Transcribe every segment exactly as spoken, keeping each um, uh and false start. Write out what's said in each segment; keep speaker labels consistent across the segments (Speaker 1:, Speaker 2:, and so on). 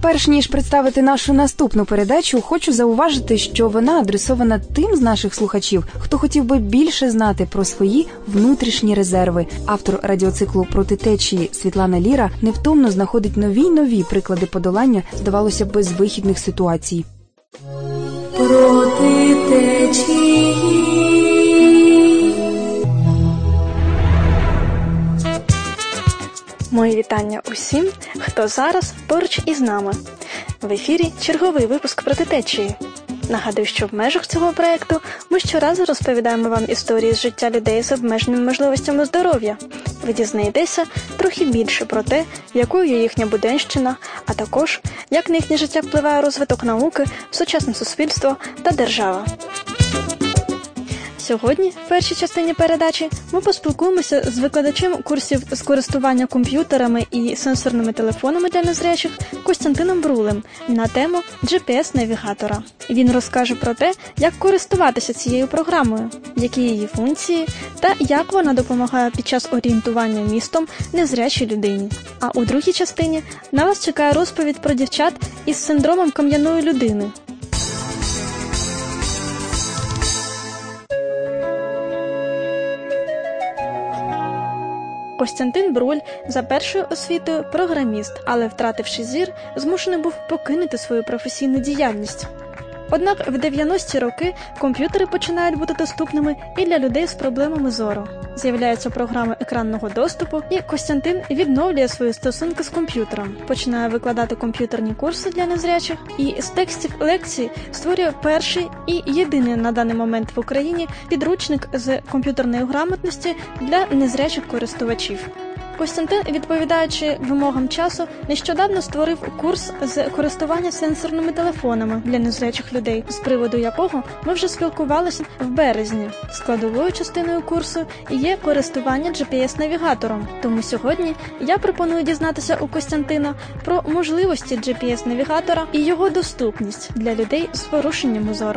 Speaker 1: Перш ніж представити нашу наступну передачу, хочу зауважити, що вона адресована тим з наших слухачів, хто хотів би більше знати про свої внутрішні резерви. Автор радіоциклу «Проти течії» Світлана Ліра невтомно знаходить нові й нові приклади подолання, здавалося б, безвихідних ситуацій.
Speaker 2: Проти течії.
Speaker 3: Мої вітання усім, хто зараз поруч із нами. В ефірі черговий випуск «Проти течії». Нагадую, що в межах цього проєкту ми щоразу розповідаємо вам історії з життя людей з обмеженими можливостями здоров'я. Ви дізнаєтеся трохи більше про те, якою є їхня буденщина, а також, як на їхнє життя впливає розвиток науки, сучасне суспільство та держава. Сьогодні, в першій частині передачі, ми поспілкуємося з викладачем курсів з користування комп'ютерами і сенсорними телефонами для незрячих Костянтином Брулем на тему джі пі ес-навігатора. Він розкаже про те, як користуватися цією програмою, які її функції та як вона допомагає під час орієнтування містом незрячій людині. А у другій частині на вас чекає розповідь про дівчат із синдромом кам'яної людини. Костянтин Бруль за першою освітою програміст, але, втративши зір, змушений був покинути свою професійну діяльність. Однак в дев'яності роки комп'ютери починають бути доступними і для людей з проблемами зору. З'являються програми екранного доступу, і Костянтин відновлює свої стосунки з комп'ютером, починає викладати комп'ютерні курси для незрячих і з текстів лекцій створює перший і єдиний на даний момент в Україні підручник з комп'ютерної грамотності для незрячих користувачів. Костянтин, відповідаючи вимогам часу, нещодавно створив курс з користування сенсорними телефонами для незрячих людей, з приводу якого ми вже спілкувалися в березні. Складовою частиною курсу є користування джі пі ес-навігатором. Тому сьогодні я пропоную дізнатися у Костянтина про можливості джі пі ес-навігатора і його доступність для людей з порушенням зору.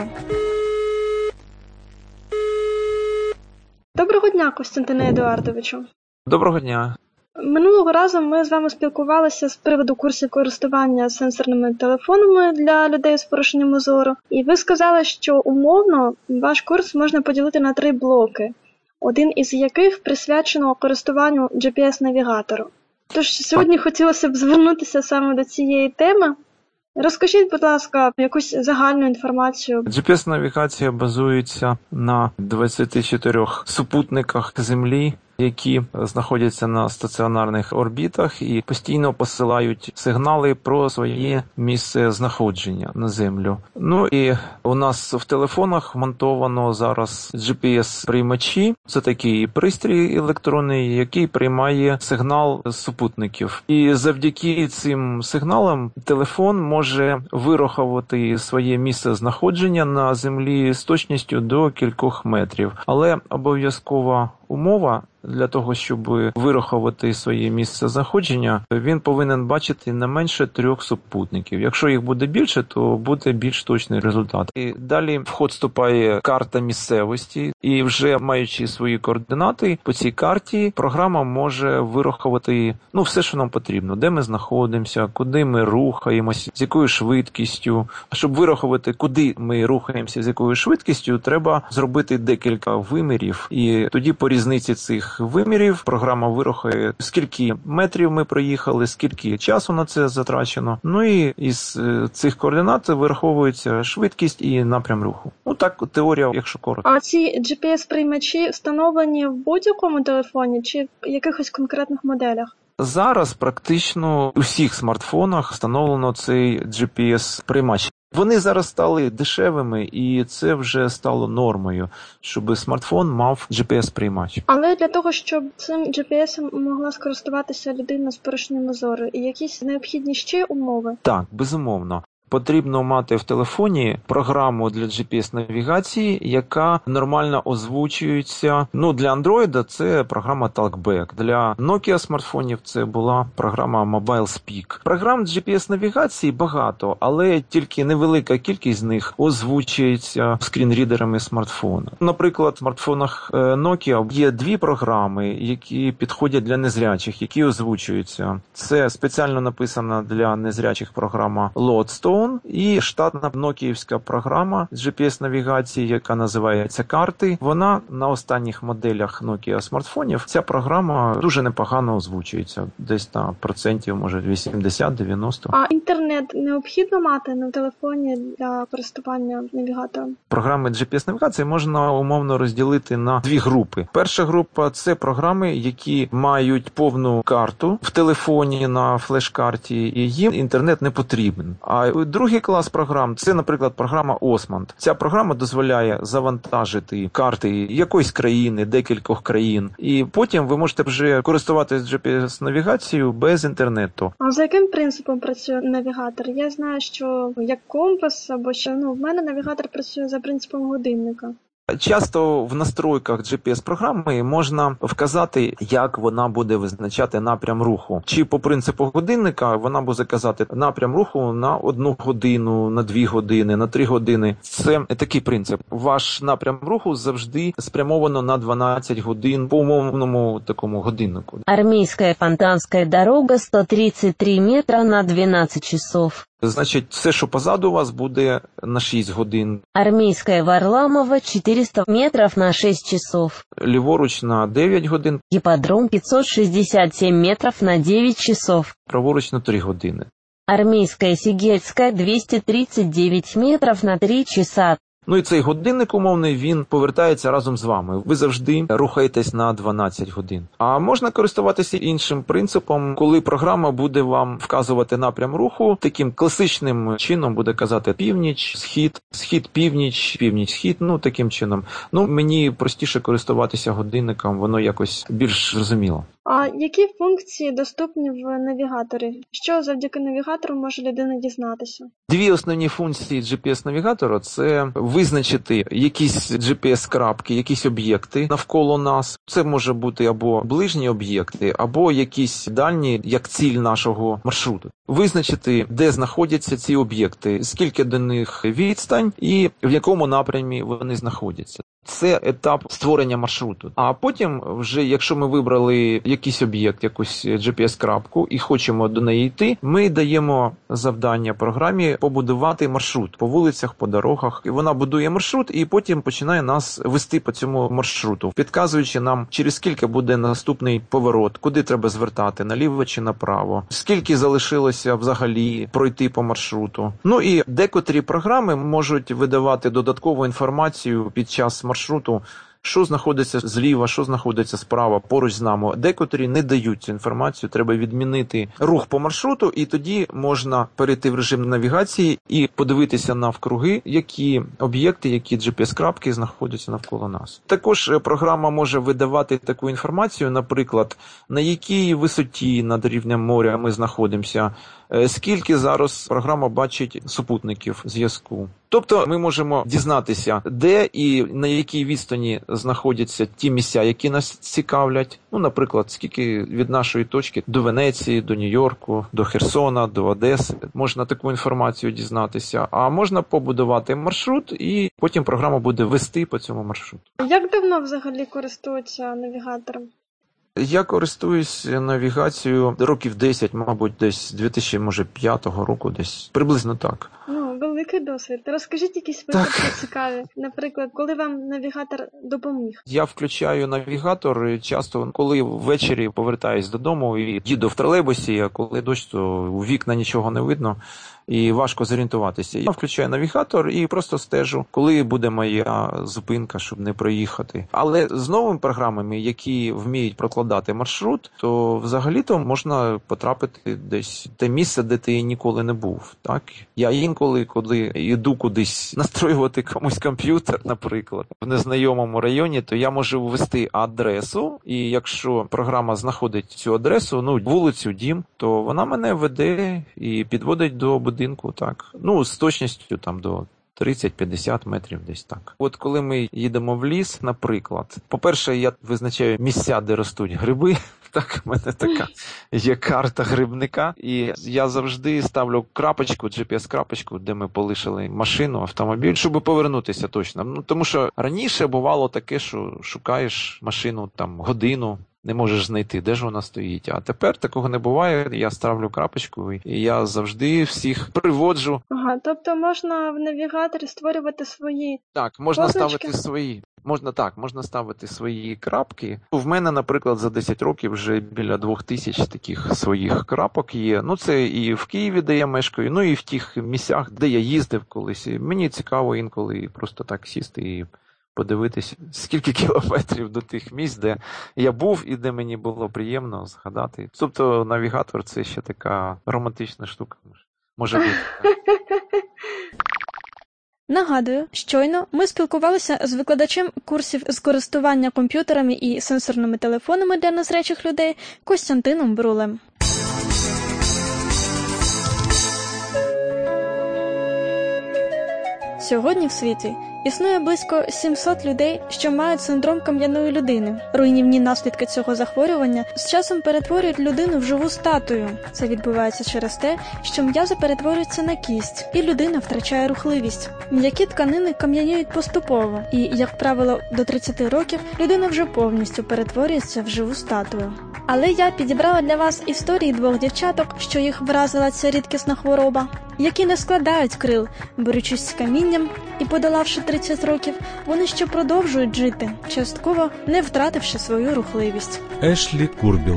Speaker 3: Доброго дня, Костянтине Едуардовичу.
Speaker 4: Доброго дня.
Speaker 3: Минулого разу ми з вами спілкувалися з приводу курсів користування сенсорними телефонами для людей з порушенням зору. І ви сказали, що умовно ваш курс можна поділити на три блоки, один із яких присвячено користуванню джі пі ес-навігатору. Тож сьогодні хотілося б звернутися саме до цієї теми. Розкажіть, будь ласка, якусь загальну інформацію.
Speaker 4: джі пі ес-навігація базується на двадцяти чотирьох супутниках Землі, які знаходяться на стаціонарних орбітах і постійно посилають сигнали про своє місце знаходження на Землю. Ну і у нас в телефонах вмонтовано зараз джі пі ес-приймачі. Це такий пристрій електронний, який приймає сигнал з супутників. І завдяки цим сигналам телефон може вирахувати своє місце знаходження на Землі з точністю до кількох метрів. Але обов'язкова умова для того, щоб вирахувати своє місце знаходження, він повинен бачити не менше трьох супутників. Якщо їх буде більше, то буде більш точний результат. І далі в ход вступає карта місцевості, і вже маючи свої координати, по цій карті програма може вирахувати ну, все, що нам потрібно. Де ми знаходимося, куди ми рухаємося, з якою швидкістю. А щоб вирахувати, куди ми рухаємося, з якою швидкістю, треба зробити декілька вимірів. І тоді по різниці цих вимірів програма вирахує, скільки метрів ми проїхали, скільки часу на це затрачено. Ну і із цих координат вираховується швидкість і напрям руху. Ну так, теорія, якщо коротко.
Speaker 3: А ці джі пі ес-приймачі встановлені в будь-якому телефоні чи в якихось конкретних моделях?
Speaker 4: Зараз практично у всіх смартфонах встановлено цей джі пі ес-приймач. Вони зараз стали дешевими, і це вже стало нормою, щоб смартфон мав джі пі ес-приймач.
Speaker 3: Але для того, щоб цим джі пі ес могла скористуватися людина з порушенням зору, і якісь необхідні ще умови?
Speaker 4: Так, безумовно. потрібно мати в телефоні програму для джі пі ес-навігації, яка нормально озвучується. Ну, для Android це програма TalkBack. Для Nokia смартфонів це була програма Mobile Speak. Програм джі пі ес-навігації багато, але тільки невелика кількість з них озвучується скрінрідерами смартфона. Наприклад, в смартфонах Nokia є дві програми, які підходять для незрячих, які озвучуються. Це спеціально написана для незрячих програма Lodestone і штатна нокіївська програма джі пі ес-навігації, яка називається «Карти». Вона на останніх моделях Nokia смартфонів, ця програма дуже непогано озвучується. Десь на процентів, може, вісімдесят-дев'яносто.
Speaker 3: А інтернет необхідно мати на телефоні для користування навігатором?
Speaker 4: Програми джі пі ес-навігації можна умовно розділити на дві групи. Перша група – це програми, які мають повну карту в телефоні на флеш-карті, і їм інтернет не потрібен. А другий клас програм – це, наприклад, програма Osmand. Ця програма дозволяє завантажити карти якоїсь країни, декількох країн, і потім ви можете вже користуватися джі пі ес-навігацією без інтернету.
Speaker 3: А за яким принципом працює навігатор? Я знаю, що як компас, або що, ну, в мене навігатор працює за принципом годинника.
Speaker 4: Часто в настройках джі пі ес-програми можна вказати, як вона буде визначати напрям руху. Чи по принципу годинника вона буде казати напрям руху на одну годину, на дві години, на три години. Це такий принцип. Ваш напрям руху завжди спрямовано на дванадцять годин по умовному такому годиннику.
Speaker 5: Армейская Фонтанская дорога сто тридцать три метра на двенадцать часов.
Speaker 4: Значить, все, що позаду вас, буде на шість годин.
Speaker 5: Армейская Варламова четыреста метров на шесть часов.
Speaker 4: Ліворуч на дев'ять годин.
Speaker 5: Гипподром пятьсот шестьдесят семь метров на девять часов.
Speaker 4: Праворуч на три години.
Speaker 5: Армейская Сигельская двести тридцать девять метров на три часа.
Speaker 4: Ну і цей годинник умовний, він повертається разом з вами. Ви завжди рухаєтесь на дванадцять годин. А можна користуватися іншим принципом, коли програма буде вам вказувати напрям руху, таким класичним чином буде казати північ, схід, схід-північ, північ-схід, ну таким чином. Ну, мені простіше користуватися годинником, воно якось більш зрозуміло.
Speaker 3: А які функції доступні в навігаторі? Що завдяки навігатору може людина дізнатися?
Speaker 4: Дві основні функції джі пі ес-навігатора – це визначити якісь джі пі ес-крапки, якісь об'єкти навколо нас. Це може бути або ближні об'єкти, або якісь дальні, як ціль нашого маршруту. Визначити, де знаходяться ці об'єкти, скільки до них відстань і в якому напрямі вони знаходяться. Це етап створення маршруту. А потім вже, якщо ми вибрали якийсь об'єкт, якусь джі пі ес-крапку і хочемо до неї йти, ми даємо завдання програмі побудувати маршрут по вулицях, по дорогах. І вона будує маршрут і потім починає нас вести по цьому маршруту, підказуючи нам, через скільки буде наступний поворот, куди треба звертати, наліво чи направо, скільки залишилося взагалі пройти по маршруту. Ну і декотрі програми можуть видавати додаткову інформацію під час маршруту, що знаходиться зліва, що знаходиться справа, поруч з нами. Декотрі не дають цю інформацію, треба відмінити рух по маршруту, і тоді можна перейти в режим навігації і подивитися навкруги, які об'єкти, які джі пі ес-крапки знаходяться навколо нас. Також програма може видавати таку інформацію, наприклад, на якій висоті над рівнем моря ми знаходимося, скільки зараз програма бачить супутників зв'язку. Тобто ми можемо дізнатися, де і на якій відстані знаходяться ті місця, які нас цікавлять. Ну, наприклад, скільки від нашої точки до Венеції, до Нью-Йорку, до Херсона, до Одеси. Можна таку інформацію дізнатися. А можна побудувати маршрут, і потім програма буде вести по цьому маршруту.
Speaker 3: Як давно взагалі користуються навігатором?
Speaker 4: Я користуюсь навігацією років десять, мабуть, десь дві тисячі п'ятого року, десь приблизно так.
Speaker 3: Ну, великий досвід. Розкажіть якісь випадки цікаві. Наприклад, коли вам навігатор допоміг?
Speaker 4: Я включаю навігатор часто, коли ввечері повертаюсь додому і їду в тролейбусі, а коли дощ, то у вікна нічого не видно і важко зорієнтуватися. Я включаю навігатор і просто стежу, коли буде моя зупинка, щоб не проїхати. Але з новими програмами, які вміють прокладати маршрут, то взагалі-то можна потрапити десь в те місце, де ти ніколи не був. Так? Я інколи, коли коли йду кудись настроювати комусь комп'ютер, наприклад, в незнайомому районі, то я можу ввести адресу, і якщо програма знаходить цю адресу, ну, вулицю, дім, то вона мене веде і підводить до будинку, так. Ну, з точністю там до тридцять-п'ятдесят метрів десь так. От коли ми їдемо в ліс, наприклад, по-перше, я визначаю місця, де ростуть гриби. Так, в мене така є карта грибника, і я завжди ставлю крапочку, джі пі ес-крапочку, де ми полишили машину, автомобіль, щоб повернутися точно. Ну, тому що раніше бувало таке, що шукаєш машину там годину, не можеш знайти, де ж вона стоїть. А тепер такого не буває, я ставлю крапочку, і я завжди всіх приводжу.
Speaker 3: Ага, тобто можна в навігаторі створювати свої
Speaker 4: Так, можна
Speaker 3: позначки?
Speaker 4: ставити свої. Можна так, можна ставити свої крапки. В мене, наприклад, за десять років вже біля двох тисяч таких своїх крапок є. Ну, це і в Києві, де я мешкаю, ну і в тих місцях, де я їздив колись. І мені цікаво інколи просто так сісти і подивитись, скільки кілометрів до тих місць, де я був і де мені було приємно згадати. Тобто навігатор – це ще така романтична штука. Може бути.
Speaker 3: Нагадую, щойно ми спілкувалися з викладачем курсів з користування комп'ютерами і сенсорними телефонами для незрячих людей Костянтином Брулем. Сьогодні в світі існує близько сімсот людей, що мають синдром кам'яної людини. Руйнівні наслідки цього захворювання з часом перетворюють людину в живу статую. Це відбувається через те, що м'язи перетворюються на кість, і людина втрачає рухливість. М'які тканини кам'яніють поступово, і, як правило, до тридцяти років людина вже повністю перетворюється в живу статую. Але я підібрала для вас історії двох дівчаток, що їх вразила ця рідкісна хвороба, які не складають крил, борючись з камінням, і, подолавши тридцять років, вони ще продовжують жити, частково не втративши свою рухливість.
Speaker 6: Ешлі Курбіл.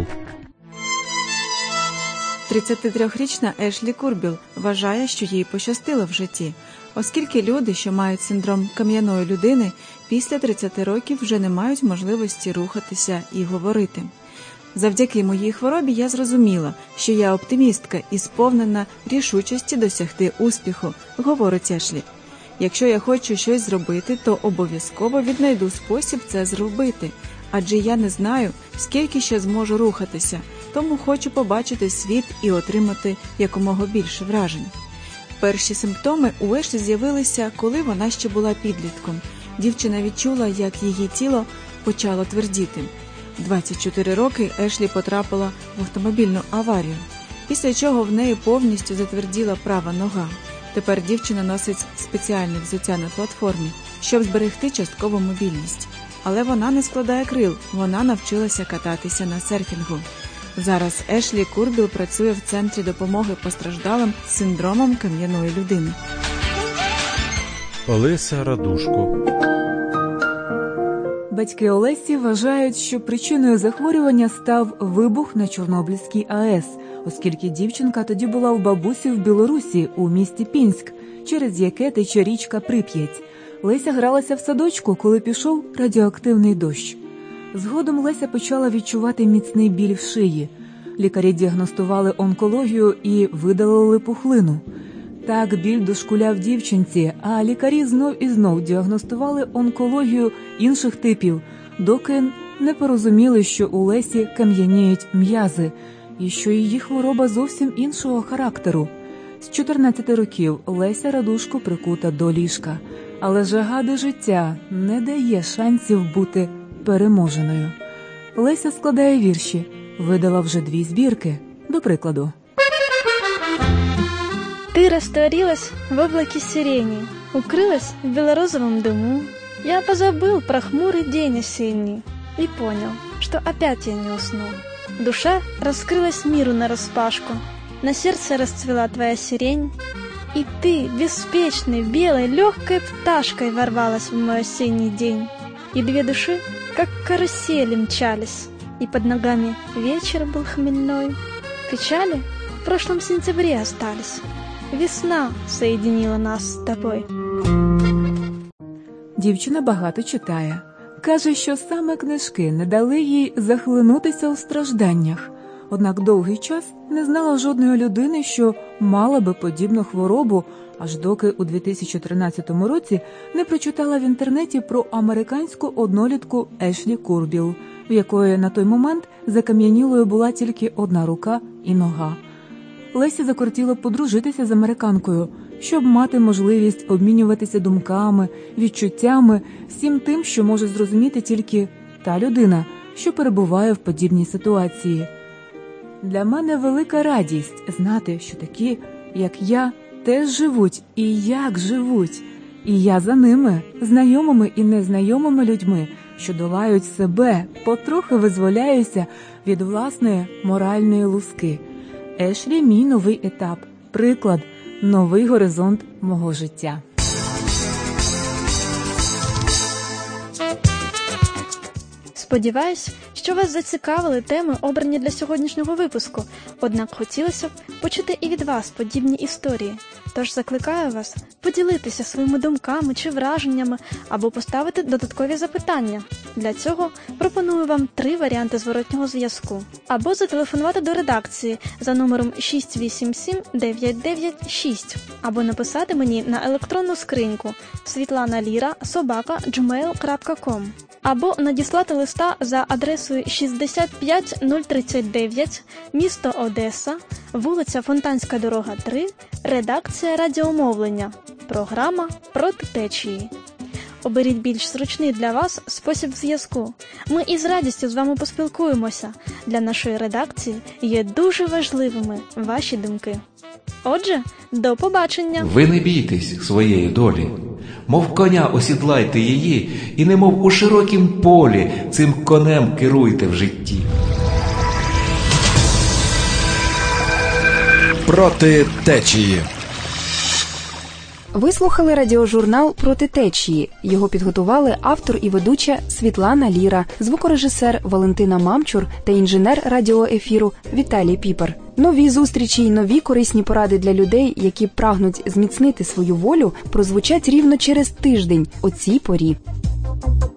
Speaker 7: тридцятитрирічна Ешлі Курбіл вважає, що їй пощастило в житті, оскільки люди, що мають синдром кам'яної людини, після тридцяти років вже не мають можливості рухатися і говорити. Завдяки моїй хворобі я зрозуміла, що я оптимістка і сповнена рішучості досягти успіху, говорить Ешлі. Якщо я хочу щось зробити, то обов'язково віднайду спосіб це зробити, адже я не знаю, скільки ще зможу рухатися, тому хочу побачити світ і отримати якомога більше вражень. Перші симптоми у Ешлі з'явилися, коли вона ще була підлітком. Дівчина відчула, як її тіло почало твердіти. двадцять чотири роки Ешлі потрапила в автомобільну аварію, після чого в неї повністю затверділа права нога. Тепер дівчина носить спеціальне взуття на платформі, щоб зберегти часткову мобільність. Але вона не складає крил, вона навчилася кататися на серфінгу. Зараз Ешлі Курбіл працює в центрі допомоги постраждалим з синдромом кам'яної людини.
Speaker 6: Олеся Радушко.
Speaker 8: Батьки Олесі вважають, що причиною захворювання став вибух на Чорнобильській АЕС, оскільки дівчинка тоді була у бабусі в Білорусі, у місті Пінськ, через яке тече річка Прип'ять. Леся гралася в садочку, коли пішов радіоактивний дощ. Згодом Леся почала відчувати міцний біль в шиї. Лікарі діагностували онкологію і видалили пухлину. Так біль дошкуляв дівчинці, а лікарі знов і знов діагностували онкологію інших типів, доки не порозуміли, що у Лесі кам'яніють м'язи, і що її хвороба зовсім іншого характеру. З чотирнадцяти років Леся Радушко прикута до ліжка, але жага до життя не дає шансів бути переможеною. Леся складає вірші, видала вже дві збірки, до прикладу.
Speaker 3: Ты растворилась в облаке сирени, укрылась в белорозовом дыму. Я позабыл про хмурый день осенний и понял, что опять я не усну. Душа раскрылась миру нараспашку, на сердце расцвела твоя сирень, и ты, беспечной, белой, легкой пташкой ворвалась в мой осенний день. И две души, как карусели, мчались, и под ногами вечер был хмельной. Печали в прошлом сентябре остались. Весна соединила нас з тобою.
Speaker 8: Дівчина багато читає. Каже, що саме книжки не дали їй захлинутися у стражданнях. Однак довгий час не знала жодної людини, що мала би подібну хворобу, аж доки у дві тисячі тринадцятому році не прочитала в інтернеті про американську однолітку Ешлі Курбіл, в якої на той момент закам'янілою була тільки одна рука і нога. Лесі закортіло подружитися з американкою, щоб мати можливість обмінюватися думками, відчуттями, всім тим, що може зрозуміти тільки та людина, що перебуває в подібній ситуації. Для мене велика радість знати, що такі, як я, теж живуть і як живуть. І я за ними, знайомими і незнайомими людьми, що долають себе, потрохи визволяюся від власної моральної луски. Ешлі – мій новий етап, приклад, новий горизонт мого життя.
Speaker 3: Сподіваюсь, що вас зацікавили теми, обрані для сьогоднішнього випуску, однак хотілося б почути і від вас подібні історії. Тож закликаю вас поділитися своїми думками чи враженнями або поставити додаткові запитання. Для цього пропоную вам три варіанти зворотнього зв'язку. Або зателефонувати до редакції за номером шість вісім сім дев'ять дев'ять шість, або написати мені на електронну скриньку світlanalira собака джмейл крапка ком. Або надіслати листа за адресою шістдесят п'ять нуль тридцять дев'ять, місто Одеса, вулиця Фонтанська дорога три, редакція радіомовлення, програма «Проти течії». Оберіть більш зручний для вас спосіб зв'язку. Ми із радістю з вами поспілкуємося. Для нашої редакції є дуже важливими ваші думки. Отже, до побачення!
Speaker 9: Ви не бійтесь своєї долі, мов коня осідлайте її, і немов у широкім полі цим конем керуйте в житті.
Speaker 10: Проти течії.
Speaker 1: Ви слухали радіожурнал «Проти течії». Його підготували автор і ведуча Світлана Ліра, звукорежисер Валентина Мамчур та інженер радіоефіру Віталій Піпер. Нові зустрічі й нові корисні поради для людей, які прагнуть зміцнити свою волю, прозвучать рівно через тиждень о цій порі.